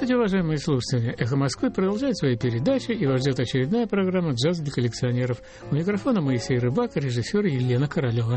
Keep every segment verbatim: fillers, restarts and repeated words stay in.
Здравствуйте, уважаемые слушатели! «Эхо Москвы» продолжает свои передачи, и вас ждет очередная программа «Джаз для коллекционеров». У микрофона Моисей Рыбак, режиссер Елена Королева.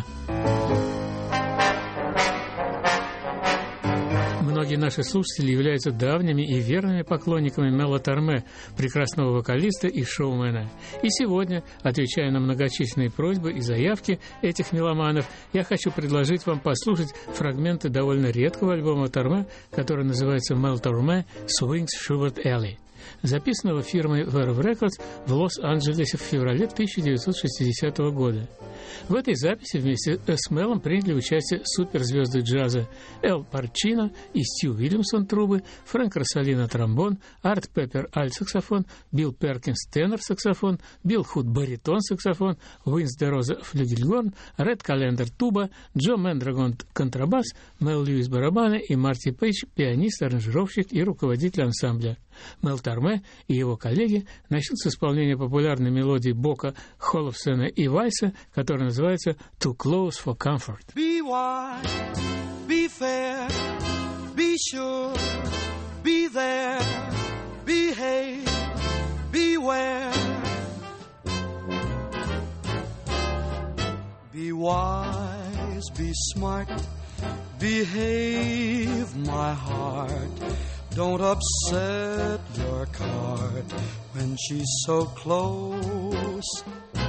Многие наши слушатели являются давними и верными поклонниками Мела Торме, прекрасного вокалиста и шоумена. И сегодня, отвечая на многочисленные просьбы и заявки этих меломанов, я хочу предложить вам послушать фрагменты довольно редкого альбома Торме, который называется «Mel Torme Swings Schubert Alley», записанного фирмой Verve Records в Лос-Анджелесе в феврале тысяча девятьсот шестидесятого года. В этой записи вместе с Мелом приняли участие суперзвезды джаза Эл Парчино и Стью Уильямсон трубы, Фрэнк Россолино тромбон, Арт Пеппер альт-саксофон, Билл Перкинс тенор-саксофон, Билл Худ баритон-саксофон, Уинс де Роза флюгельгорн, Ред Календер туба, Джо Мендрагон контрабас, Мел Льюис барабаны и Марти Пейдж пианист, аранжировщик и руководитель ансамбля. Мел Торме и его коллеги начнут с исполнения популярной мелодии Бока, Холлофсена и вальса, которая называется «Too Close for Comfort». Be wise, be fair, be sure, be there, behave, beware. Be wise, be smart, behave, my heart. Don't upset your cart when she's so close.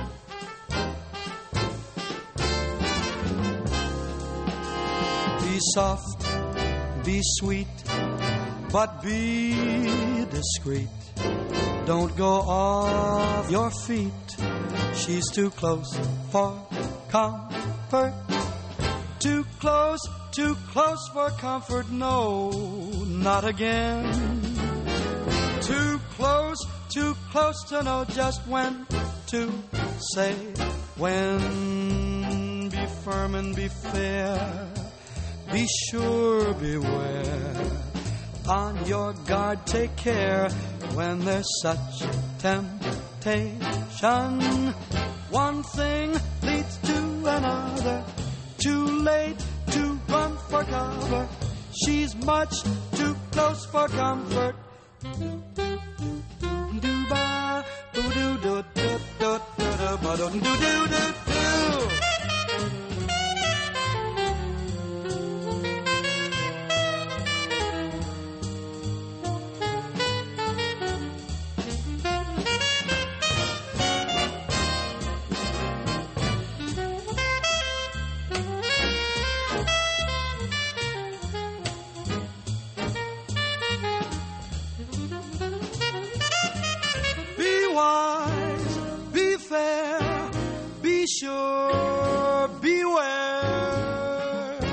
Be soft, be sweet, but be discreet. Don't go off your feet. She's too close for comfort. Too close, too close for comfort, no, not again. Too close, too close to know just when to say when. Be firm and be fair, be sure, beware. On your guard, take care when there's such temptation. One thing leads to another. Too late to run for cover. She's much too close for comfort. Do-ba, do-do-do-do-do-do-do-do-do-do-do. Sure, beware.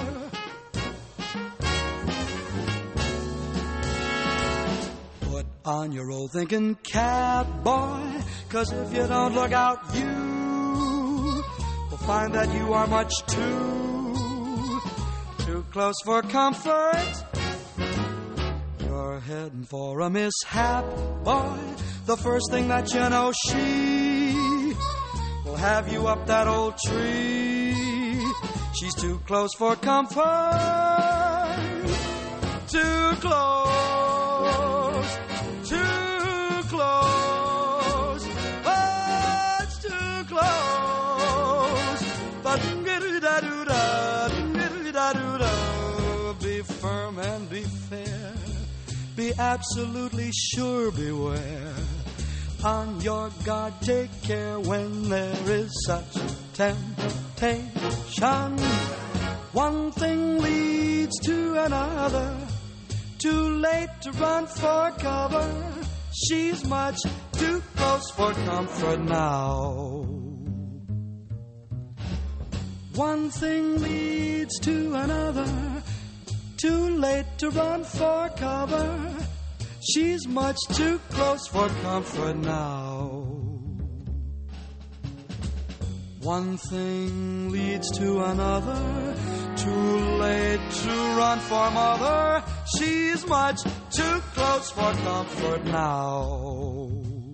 Put on your old thinking cap, boy, 'cause if you don't look out, you will find that you are much too, too close for comfort. You're heading for a mishap, boy. The first thing that you know, she will have you up that old tree. She's too close for comfort. Too close, too close. Oh, it's too close. Be firm and be fair. Be absolutely sure, beware. On your guard, take care when there is such temptation. One thing leads to another. Too late to run for cover. She's much too close for comfort now. One thing leads to another. Too late to run for cover. She's much too close for comfort now. One thing leads to another. Too late to run for mother. She's much too close for comfort now.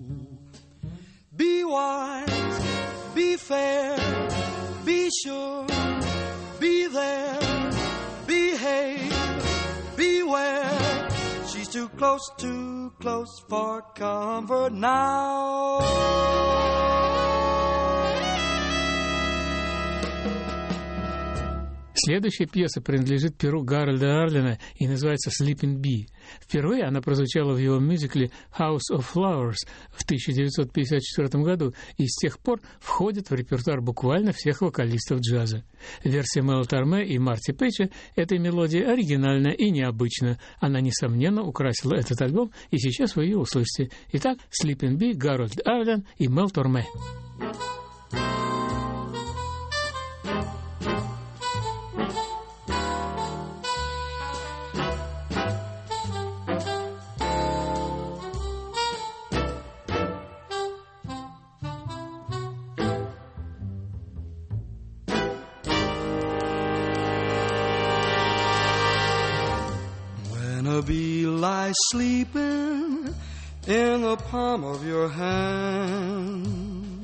Be wise, be fair, be sure, be there, behave, beware. She's too too close, too close for comfort now. Следующая пьеса принадлежит перу Гарольда Арлина и называется «Sleeping Bee». Впервые она прозвучала в его мюзикле «House of Flowers» в тысяча девятьсот пятьдесят четвёртом году и с тех пор входит в репертуар буквально всех вокалистов джаза. Версия Мела Торме и Марти Пейча этой мелодии оригинальна и необычна. Она, несомненно, украсила этот альбом, и сейчас вы ее услышите. Итак, «Sleeping Bee», Гарольд Арлин и Мел Торме. A bee lies sleeping in the palm of your hand.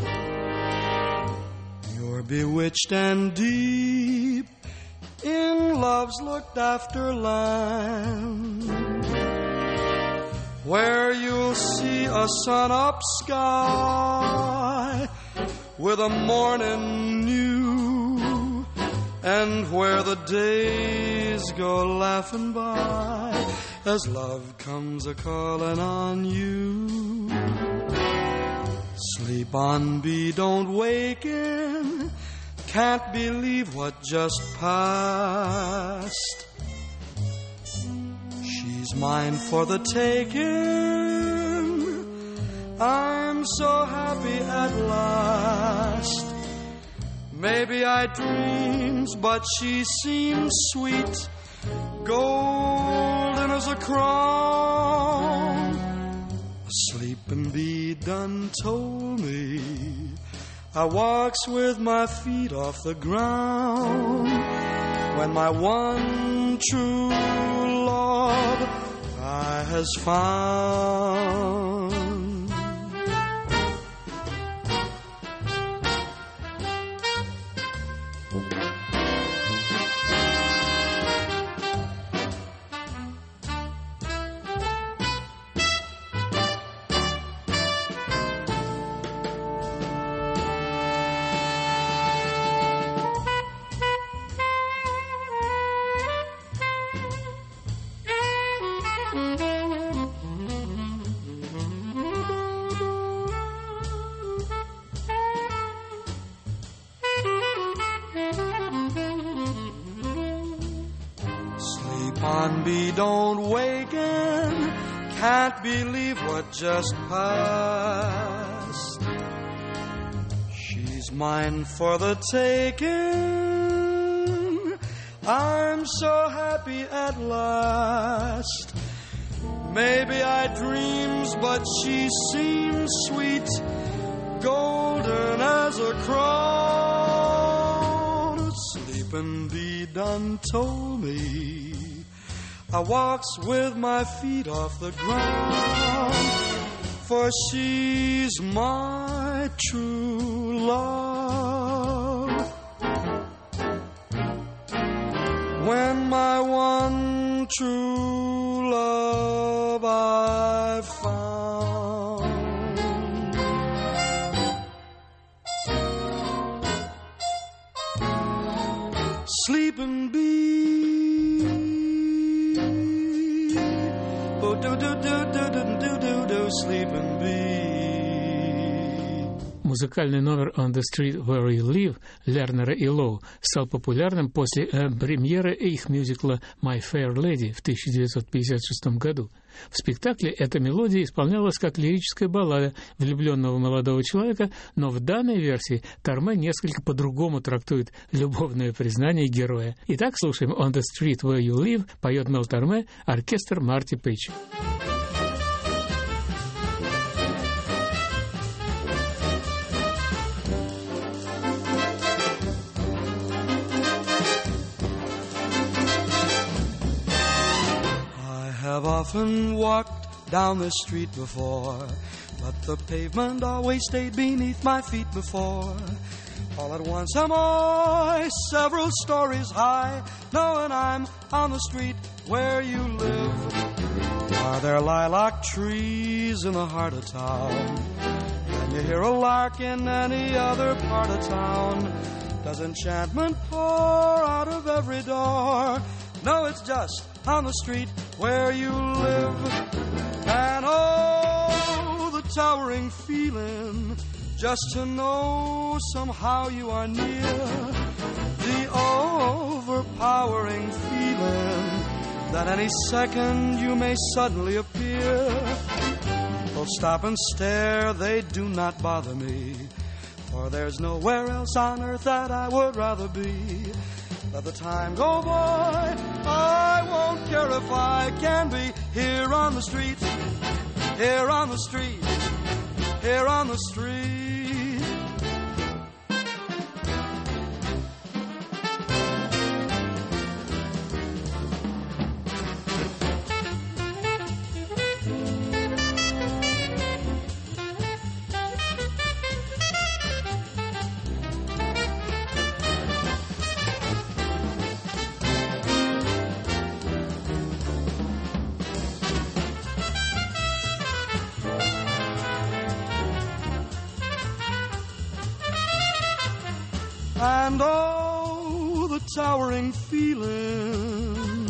You're bewitched and deep in love's looked after land, where you'll see a sun-up sky with a morning new, and where the days go laughing by as love comes a-calling on you. Sleep on, bee, don't waken, can't believe what just passed. She's mine for the taking, I'm so happy at last. Maybe I dreamed, but she seemed sweet, golden as a crown. A sleeping bee done told me I walks with my feet off the ground when my one true love I has found. Bee, don't waken, can't believe what just passed. She's mine for the taking, I'm so happy at last. Maybe I dreams, but she seems sweet, golden as a crown. A sleeping bee done told me I walks with my feet off the ground, for she's my true love. When my one true love I found. Sleeping bee, sleeping bee. Музыкальный номер «On the Street Where You Live» Лернера и Лоу стал популярным после э, премьеры их мюзикла «My Fair Lady» в тысяча девятьсот пятьдесят шестом году. В спектакле эта мелодия исполнялась как лирическая баллада влюбленного молодого человека, но в данной версии Торме несколько по-другому трактует любовное признание героя. Итак, слушаем «On the Street Where You Live», поет Мел Торме, оркестр Марти Пейча. I've often walked down the street before, but the pavement always stayed beneath my feet before. All at once am I several stories high, knowing I'm on the street where you live. Are there lilac trees in the heart of town? Can you hear a lark in any other part of town? Does enchantment pour out of every door? No, it's just on the street where you live. And oh, the towering feeling just to know somehow you are near. The overpowering feeling that any second you may suddenly appear. People stop and stare, they do not bother me, for there's nowhere else on earth that I would rather be. Let the time go by, I won't care if I can be here on the street, here on the street, here on the street. And oh, the towering feeling,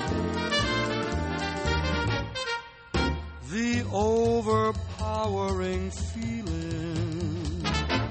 the overpowering feeling.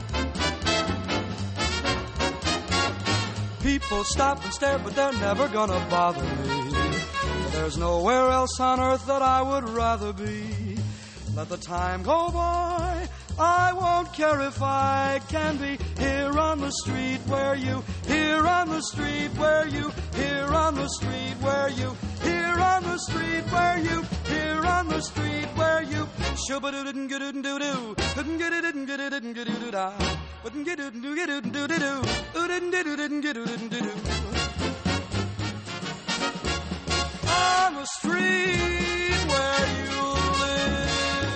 People stop and stare, but they're never gonna bother me. There's nowhere else on earth that I would rather be. Let the time go by, I won't care if I can be here on the street where you, here on the street where you, here on the street where you, here on the street where you, here on the street where you. Shubba didn't get it and do do, couldn't get it and get it and get it da, wouldn't get it and do get it and do do do, who didn't get it and get it and do do. On the street where you live.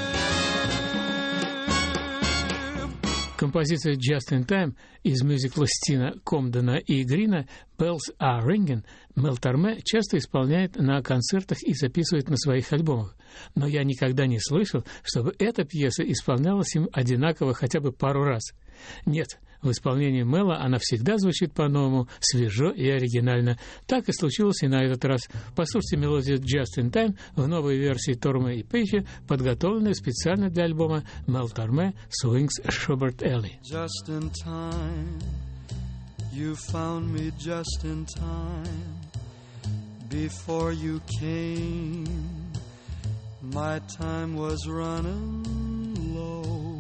Композиция «Just in Time» из мюзикла Стина Комдена и Грина «Bells are ringing» Мел Торме часто исполняет на концертах и записывает на своих альбомах. Но я никогда не слышал, чтобы эта пьеса исполнялась им одинаково хотя бы пару раз. Нет, в исполнении Мела она всегда звучит по-новому, свежо и оригинально. Так и случилось и на этот раз. Послушайте мелодию «Just in Time» в новой версии Торме и Пейджа, подготовленной специально для альбома Мел Торме «Swings Schubert Alley». Just in time, you found me just in time. Before you came, my time was running low.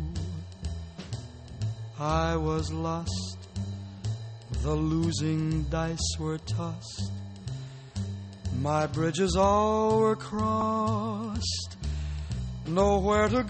I was lost, the losing dice were tossed. My bridges all were crossed, nowhere to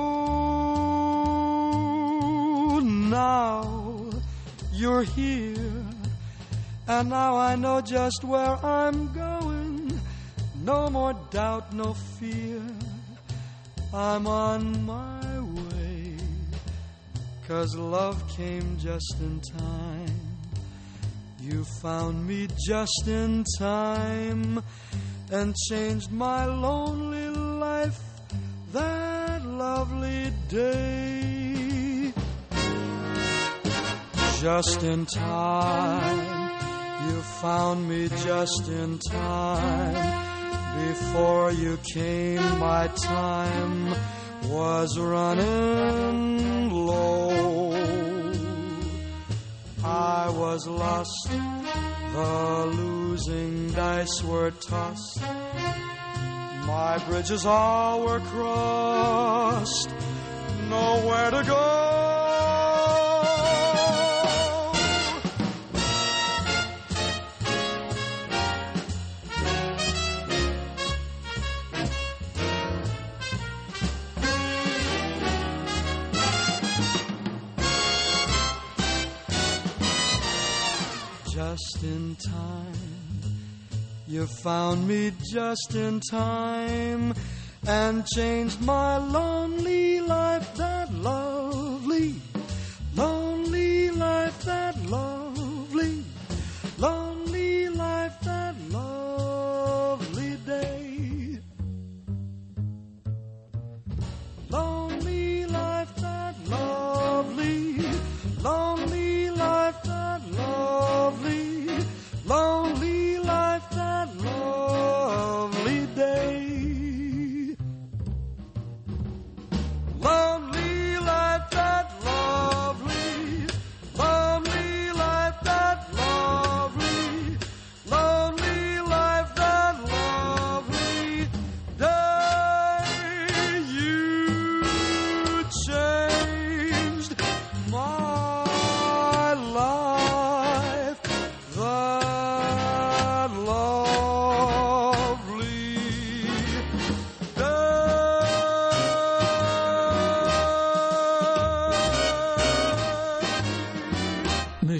go. Now you're here, and now I know just where I'm going. No more doubt, no fear, I'm on my way. 'Cause love came just in time. You found me just in time and changed my lonely life that lovely day. Just in time, you found me just in time. Before you came, my time was running low. I was lost, the losing dice were tossed. My bridges all were crossed, nowhere to go. Just in time, you found me just in time and changed my lonely life, that lovely, lonely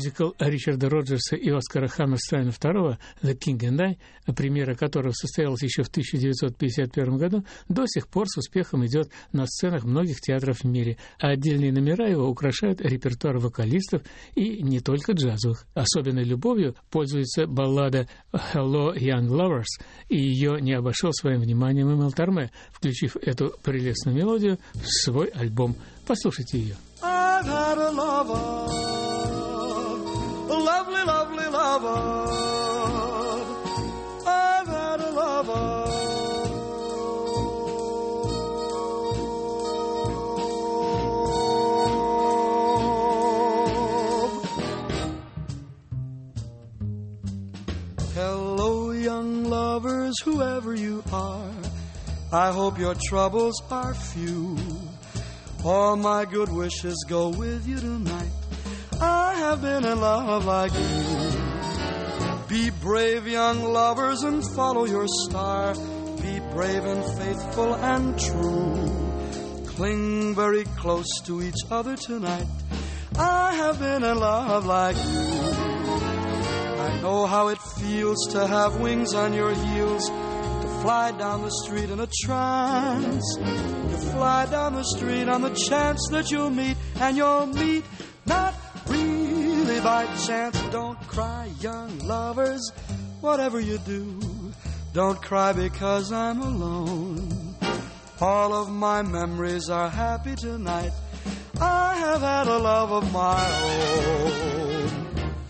мюзикл Ричарда Роджерса и Оскара Хаммерстайна второго «The King and I», премьера которого состоялась еще в тысяча девятьсот пятьдесят первом году, до сих пор с успехом идет на сценах многих театров в мире, а отдельные номера его украшают репертуар вокалистов и не только джазовых. Особенной любовью пользуется баллада «Hello, Young Lovers», и ее не обошел своим вниманием Мел Торме, включив эту прелестную мелодию в свой альбом. Послушайте ее. I've had a lover, a lovely, lovely lover. I've had a lover. Hello, young lovers, whoever you are. I hope your troubles are few. All my good wishes go with you tonight. I have been in love like you. Be brave, young lovers, and follow your star. Be brave and faithful and true. Cling very close to each other tonight. I have been in love like you. I know how it feels to have wings on your heels, to fly down the street in a trance. You fly down the street on the chance that you'll meet, and you'll meet not really by chance. Don't cry, young lovers, whatever you do. Don't cry because I'm alone. All of my memories are happy tonight. I have had a love of my own.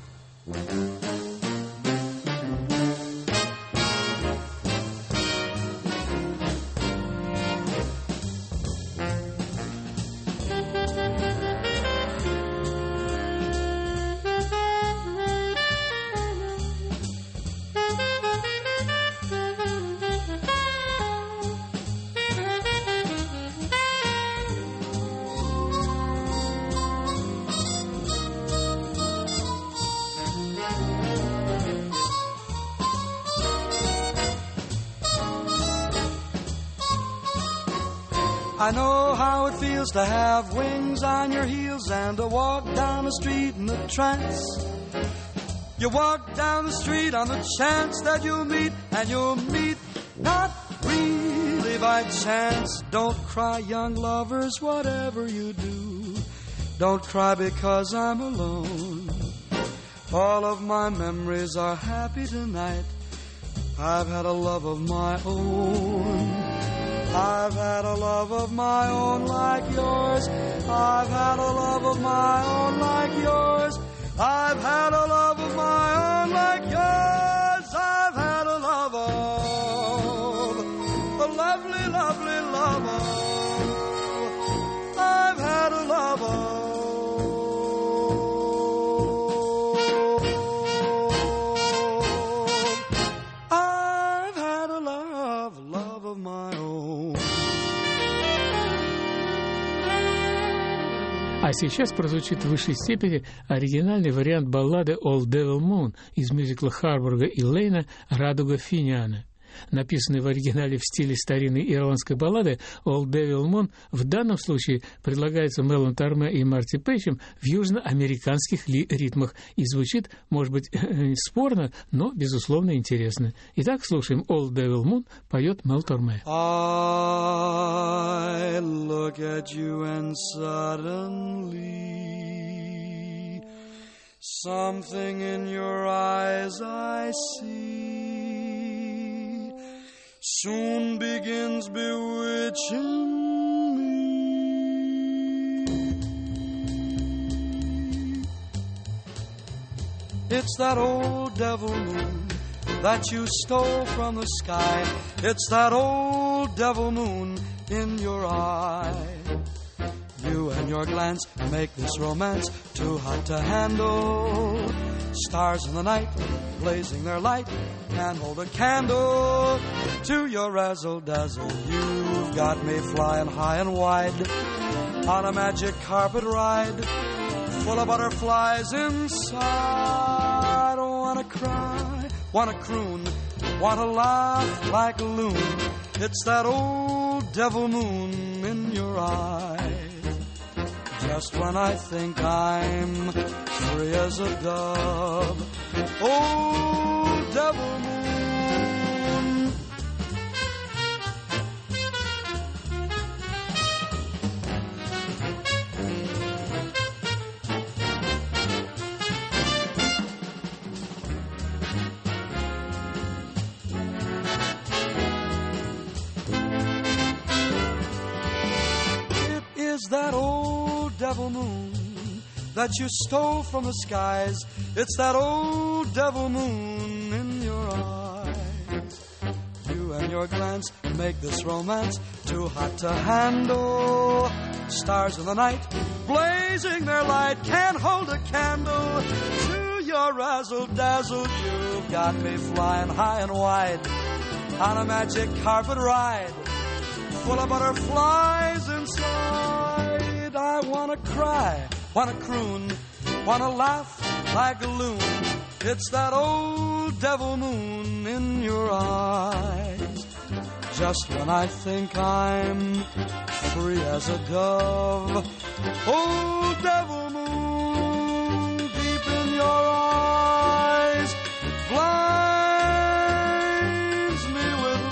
I know how it feels to have wings on your heels and to walk down the street in a trance. You walk down the street on the chance that you'll meet, and you'll meet not really by chance. Don't cry, young lovers, whatever you do. Don't cry because I'm alone. All of my memories are happy tonight. I've had a love of my own. I've had a love of my own like yours. I've had a love of my own like yours. I've had a love of my own like yours. I've had a love of a lovely, lovely lover. I've had a love of I've had a love, love of my own. А сейчас прозвучит в высшей степени оригинальный вариант баллады «Old Devil Moon» из мюзикла Харбурга и Лейна «Радуга Финиана». Написанный в оригинале в стиле старинной ирландской баллады, «Old Devil Moon» в данном случае предлагается Мелом Торме и Марти Пейчем в южноамериканских ли ритмах и звучит, может быть, спорно, но, безусловно, интересно. Итак, слушаем «Old Devil Moon», поет Мел Торме. I look at you and suddenly something in your eyes I see soon begins bewitching me. It's that old devil moon that you stole from the sky. It's that old devil moon in your eye. You and your glance make this romance too hot to handle. Stars in the night, blazing their light, can't hold a candle to your razzle-dazzle. You've got me flying high and wide on a magic carpet ride, full of butterflies inside. Wanna cry, wanna croon, wanna laugh like a loon. It's that old devil moon in your eye. just when I think I'm free as a dove. Oh, devil moon. It is that old devil moon that you stole from the skies. It's that old devil moon in your eyes. You and your glance make this romance too hot to handle. Stars in the night, blazing their light, can't hold a candle to your razzle-dazzle. You've got me flying high and wide on a magic carpet ride, full of butterflies inside. I wanna cry, wanna croon, wanna laugh like a loon. It's that old devil moon in your eyes. Just when I think I'm free as a dove. Oh, devil moon, deep in your eyes, blinds me with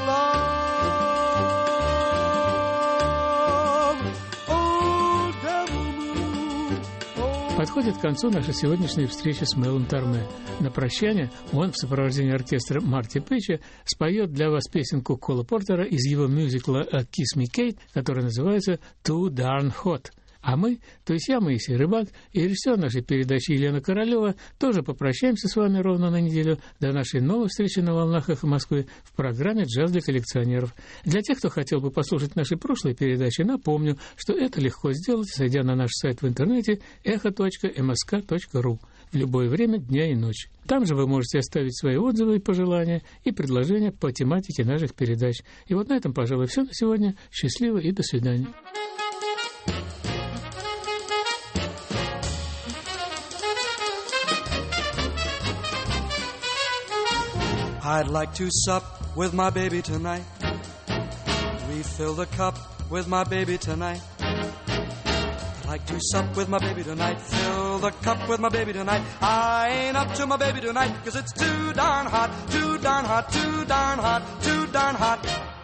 love. Oh, devil moon. Oh. Подходит к концу наша сегодняшняя встреча с Мелом Торме. На прощание он в сопровождении оркестра Марти Пэтча споет для вас песенку Кола Портера из его мюзикла «Kiss Me, Kate», которая называется «Too Darn Hot». А мы, то есть я, Моисей Рыбак, и режиссер нашей передачи Елена Королева, тоже попрощаемся с вами ровно на неделю до нашей новой встречи на волнах «Эхо Москвы» в программе «Джаз для коллекционеров». Для тех, кто хотел бы послушать наши прошлые передачи, напомню, что это легко сделать, зайдя на наш сайт в интернете эхо точка эм эс ка точка ру в любое время дня и ночи. Там же вы можете оставить свои отзывы и пожелания и предложения по тематике наших передач. И вот на этом, пожалуй, все на сегодня. Счастливо и до свидания. I'd like to sup with my baby tonight. Refill the cup with my baby tonight. I'd like to sup with my baby tonight. Fill the cup with my baby tonight. I ain't up to my baby tonight, 'cause it's too darn hot, too darn hot, too darn hot, too darn hot.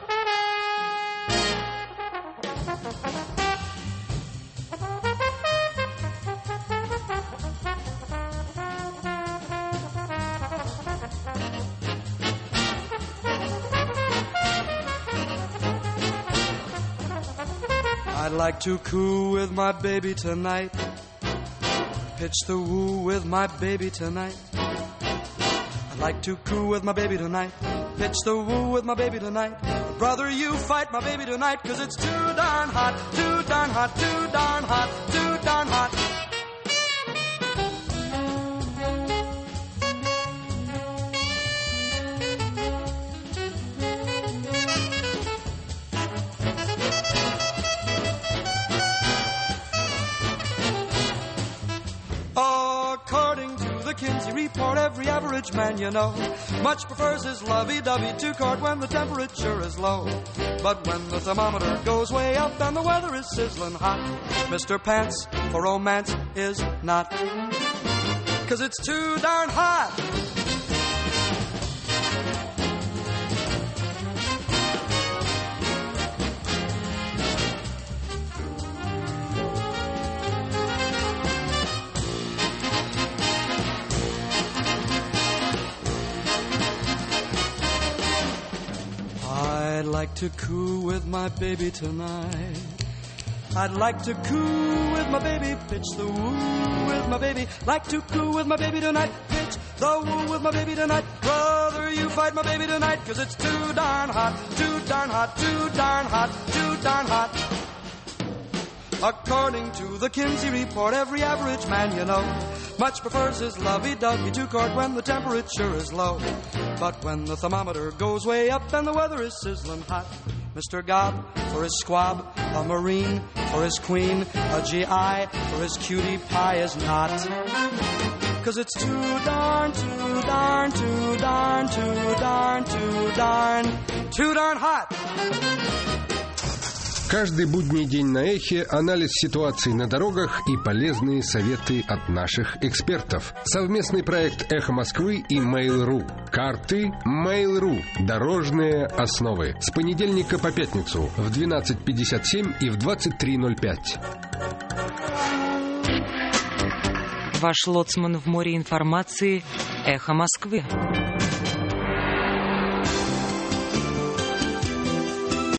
I'd like to coo with my baby tonight. Pitch the woo with my baby tonight. I'd like to coo with my baby tonight. Pitch the woo with my baby tonight. Brother, you fight my baby tonight, 'cause it's too darn hot, too darn hot, too darn hot, too darn hot. According to the Kinsey report, every average man you know much prefers his lovey-dovey two-quart when the temperature is low. But when the thermometer goes way up and the weather is sizzling hot, Mister Pants for romance is not, 'cause it's too darn hot. I'd like to coo with my baby tonight. I'd like to coo with my baby, pitch the woo with my baby. Like to coo with my baby tonight, pitch the woo with my baby tonight. Brother, you fight my baby tonight, 'cause it's too darn hot, too darn hot, too darn hot, too darn hot. According to the Kinsey report, every average man you know much prefers his lovey-dovey two-quart when the temperature is low. But when the thermometer goes way up and the weather is sizzling hot, Mister Gob for his squab, a Marine for his queen, a G I for his cutie pie is not, 'cause it's too darn, too darn, too darn, too darn, too darn, too darn hot. Каждый будний день на Эхе анализ ситуации на дорогах и полезные советы от наших экспертов. Совместный проект «Эхо Москвы» и Mail.ru. Карты Mail.ru. Дорожные основы. С понедельника по пятницу в двенадцать пятьдесят семь и в двадцать три ноль пять. Ваш лоцман в море информации «Эхо Москвы».